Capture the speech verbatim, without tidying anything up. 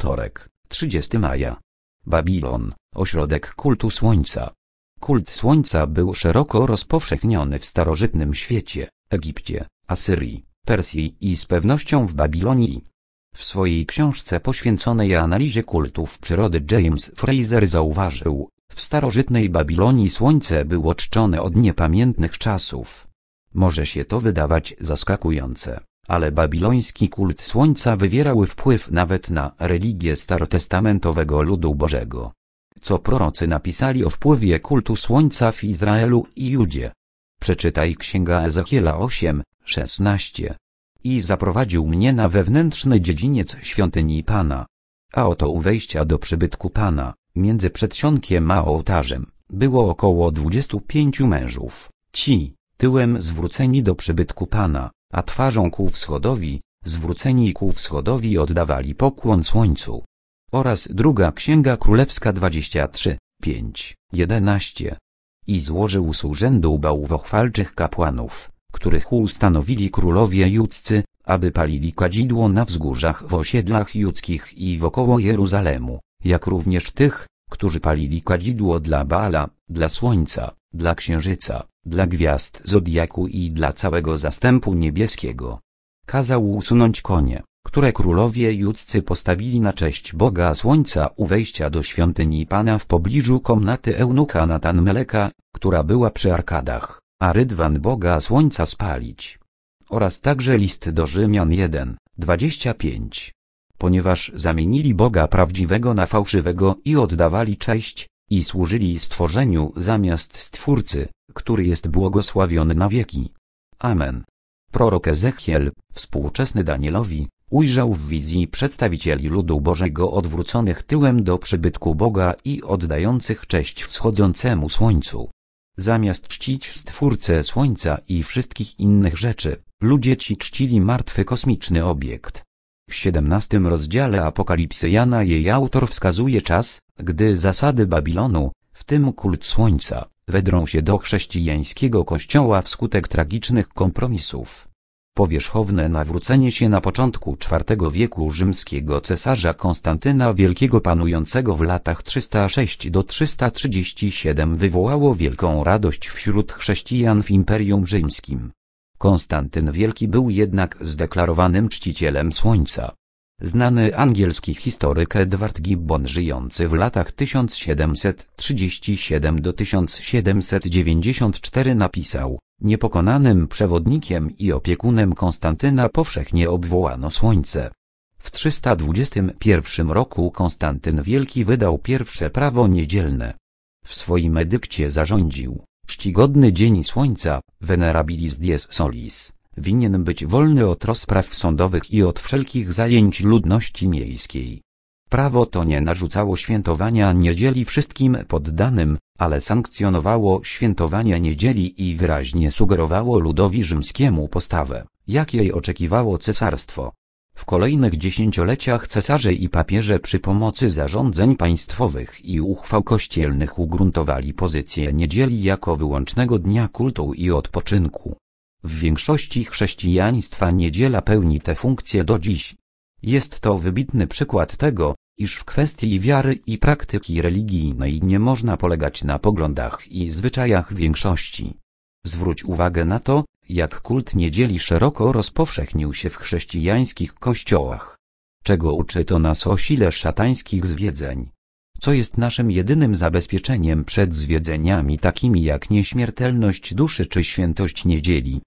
Wtorek, trzydziestego maja. Babilon, ośrodek kultu słońca. Kult słońca był szeroko rozpowszechniony w starożytnym świecie, Egipcie, Asyrii, Persji i z pewnością w Babilonii. W swojej książce poświęconej analizie kultów przyrody James Frazer zauważył, w starożytnej Babilonii słońce było czczone od niepamiętnych czasów. Może się to wydawać zaskakujące, ale babiloński kult słońca wywierał wpływ nawet na religię starotestamentowego ludu Bożego. Co prorocy napisali o wpływie kultu słońca w Izraelu i Judzie? Przeczytaj Księga Ezechiela osiem, szesnaście. I zaprowadził mnie na wewnętrzny dziedziniec świątyni Pana. A oto u wejścia do przybytku Pana, między przedsionkiem a ołtarzem, było około dwudziestu pięciu mężów. Ci, tyłem zwróceni do przybytku Pana, a twarzą ku wschodowi, zwróceni ku wschodowi oddawali pokłon słońcu. Oraz druga Księga Królewska dwadzieścia trzy, pięć, jedenaście. I złożył z urzędu bałwochwalczych kapłanów, których ustanowili królowie judzcy, aby palili kadzidło na wzgórzach w osiedlach judzkich i wokoło Jeruzalemu, jak również tych, którzy palili kadzidło dla Baala, dla słońca, dla księżyca, dla gwiazd zodiaku i dla całego zastępu niebieskiego. Kazał usunąć konie, które królowie judzcy postawili na cześć Boga Słońca u wejścia do świątyni Pana w pobliżu komnaty eunucha Natan-Meleka, która była przy arkadach, a rydwan Boga Słońca spalić. Oraz także list do Rzymian jeden, dwadzieścia pięć. Ponieważ zamienili Boga prawdziwego na fałszywego i oddawali cześć, i służyli stworzeniu zamiast Stwórcy, który jest błogosławiony na wieki. Amen. Prorok Ezechiel, współczesny Danielowi, ujrzał w wizji przedstawicieli ludu Bożego odwróconych tyłem do przybytku Boga i oddających cześć wschodzącemu słońcu. Zamiast czcić Stwórcę Słońca i wszystkich innych rzeczy, ludzie ci czcili martwy kosmiczny obiekt. W siedemnastym rozdziale Apokalipsy Jana jej autor wskazuje czas, gdy zasady Babilonu, w tym kult słońca, wedrą się do chrześcijańskiego kościoła wskutek tragicznych kompromisów. Powierzchowne nawrócenie się na początku czwartego wieku rzymskiego cesarza Konstantyna Wielkiego panującego w latach trzysta sześć do trzysta trzydzieści siedem wywołało wielką radość wśród chrześcijan w Imperium Rzymskim. Konstantyn Wielki był jednak zdeklarowanym czcicielem słońca. Znany angielski historyk Edward Gibbon żyjący w latach tysiąc siedemset trzydzieści siedem do tysiąc siedemset dziewięćdziesiąt cztery napisał: niepokonanym przewodnikiem i opiekunem Konstantyna powszechnie obwołano słońce. W trzysta dwudziestym pierwszym roku Konstantyn Wielki wydał pierwsze prawo niedzielne. W swoim edykcie zarządził: czcigodny dzień słońca, venerabilis dies solis, winien być wolny od rozpraw sądowych i od wszelkich zajęć ludności miejskiej. Prawo to nie narzucało świętowania niedzieli wszystkim poddanym, ale sankcjonowało świętowanie niedzieli i wyraźnie sugerowało ludowi rzymskiemu postawę, jakiej oczekiwało cesarstwo. W kolejnych dziesięcioleciach cesarze i papieże przy pomocy zarządzeń państwowych i uchwał kościelnych ugruntowali pozycję niedzieli jako wyłącznego dnia kultu i odpoczynku. W większości chrześcijaństwa niedziela pełni tę funkcję do dziś. Jest to wybitny przykład tego, iż w kwestii wiary i praktyki religijnej nie można polegać na poglądach i zwyczajach większości. Zwróć uwagę na to, jak kult niedzieli szeroko rozpowszechnił się w chrześcijańskich kościołach. Czego uczy to nas o sile szatańskich zwiedzeń? Co jest naszym jedynym zabezpieczeniem przed zwiedzeniami takimi jak nieśmiertelność duszy czy świętość niedzieli?